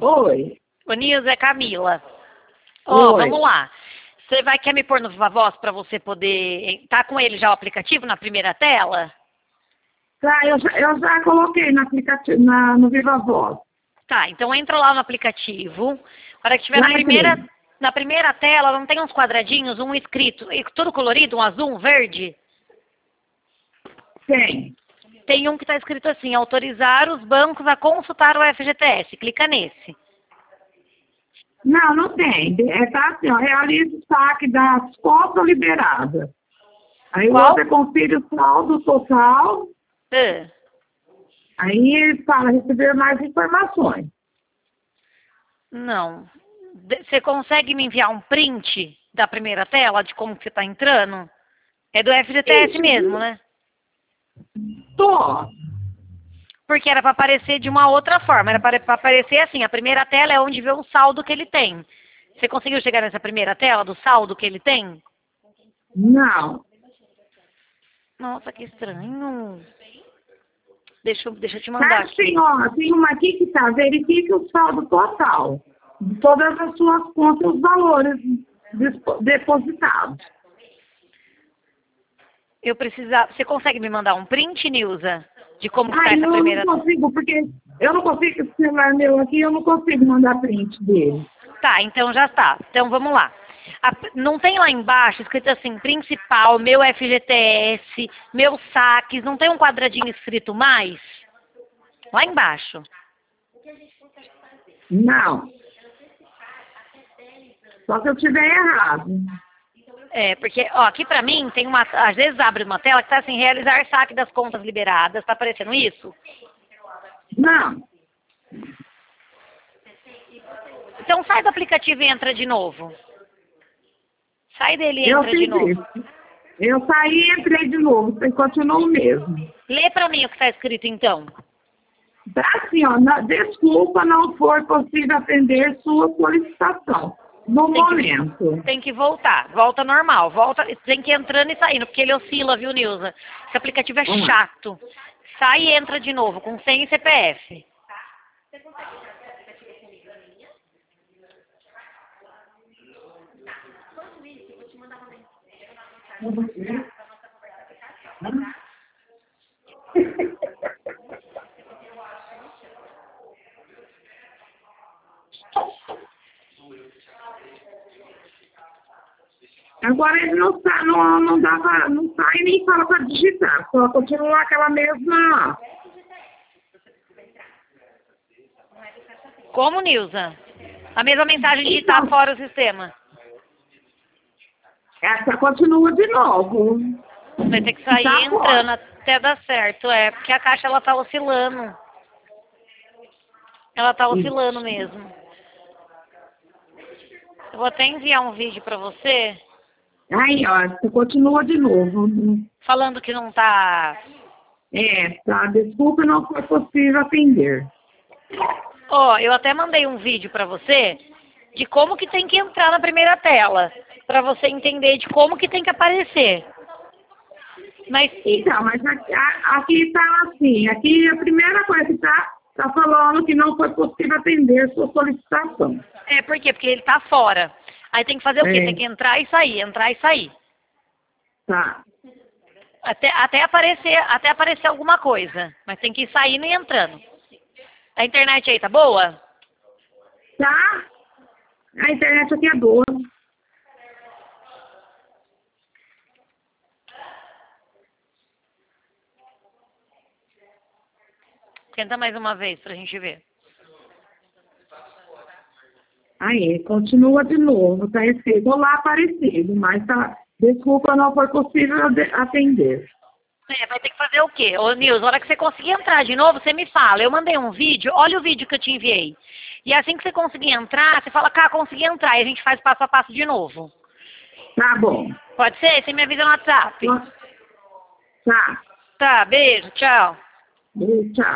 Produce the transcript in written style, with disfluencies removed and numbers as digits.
Oi. Ô, Nilza, é Camila. Ó, Oi. vamos lá. Você quer me pôr no Viva Voz para você poder... Tá com ele já o aplicativo na primeira tela? Tá, eu já coloquei no aplicativo, no Viva Voz. Tá, então entra lá no aplicativo. A hora que estiver Já entrei. na primeira tela, não tem uns quadradinhos, um escrito, tudo colorido, um azul, um verde? Tem. Tem um que está escrito assim, autorizar os bancos a consultar o FGTS. Clica nesse. Não tem. Tá assim, ó, realize o saque das cotas liberadas. Aí Qual? você confere o saldo total. Ah, Aí ele fala receber mais informações. não. Você consegue me enviar um print da primeira tela de como que você está entrando? É do FGTS Isso. mesmo, né? Tô. Porque era para aparecer de uma outra forma. Era para aparecer assim, a primeira tela é onde vê o saldo que ele tem. Você conseguiu chegar nessa primeira tela do saldo que ele tem? Não. Nossa, que estranho. Deixa eu te Tá mandar aqui. assim, ó, tem uma aqui que tá, verifique o saldo total de todas as suas contas, os valores depositados. Eu precisava. Você consegue me mandar um print, Nilza? De como que tá Aí essa eu não primeira. consigo, porque eu não consigo, esse celular meu aqui, eu não consigo mandar print dele. Tá, então já está. Então vamos lá. Não tem lá embaixo escrito assim, principal, meu FGTS, meus saques, não tem um quadradinho escrito mais? Lá embaixo. Não. Só se eu tiver errado. É, porque, ó, aqui pra mim tem uma. Às vezes abre uma tela que tá assim, realizar saque das contas liberadas. Tá aparecendo isso? Não. Então sai do aplicativo e entra de novo. Sai dele e Eu entra de fiz novo. isso. Eu saí e entrei de novo, você continua o mesmo. Lê pra mim o que tá escrito então. Tá assim, ó, desculpa, não foi possível atender sua solicitação no momento. Tem que voltar. Volta normal. Volta, tem que ir entrando e saindo, porque ele oscila, viu, Nilza? Esse aplicativo é Vamos lá. chato. Sai e entra de novo, com senha e CPF. Agora ele não sai nem fala para digitar, só continua aquela mesma. Como, Nilza? A mesma mensagem de Então, estar fora o sistema. essa continua de novo. Vai ter que sair Tá entrando fora. até dar certo. É, porque a caixa ela tá oscilando. Ela tá oscilando mesmo. Eu vou até enviar um vídeo pra você, Aí, ó, você continua de novo. falando que não tá. Tá, desculpa, não foi possível atender. Ó, eu até mandei um vídeo pra você de como que tem que entrar na primeira tela, pra você entender de como que tem que aparecer. Mas Então, mas aqui tá assim, aqui a primeira coisa que tá falando que não foi possível atender sua solicitação. é por quê? Porque ele tá fora. Aí tem que fazer o quê? É. Tem que entrar e sair, entrar e sair. Tá. Até aparecer alguma coisa. Mas tem que ir saindo e entrando. A internet aí tá boa? Tá? A internet aqui é boa. Tenta mais uma vez pra gente ver. Aí, continua de novo, tá escrito lá aparecido, mas tá, desculpa, não foi possível atender. É, vai ter que fazer o quê? Ô, Nilson, na hora que você conseguir entrar de novo, você me fala. Eu mandei um vídeo, olha o vídeo que eu te enviei. E assim que você conseguir entrar, você fala, cá, consegui entrar. E a gente faz passo a passo de novo. Tá bom. Pode ser? Você me avisa no WhatsApp. Tá. Tá, beijo, tchau. Tchau.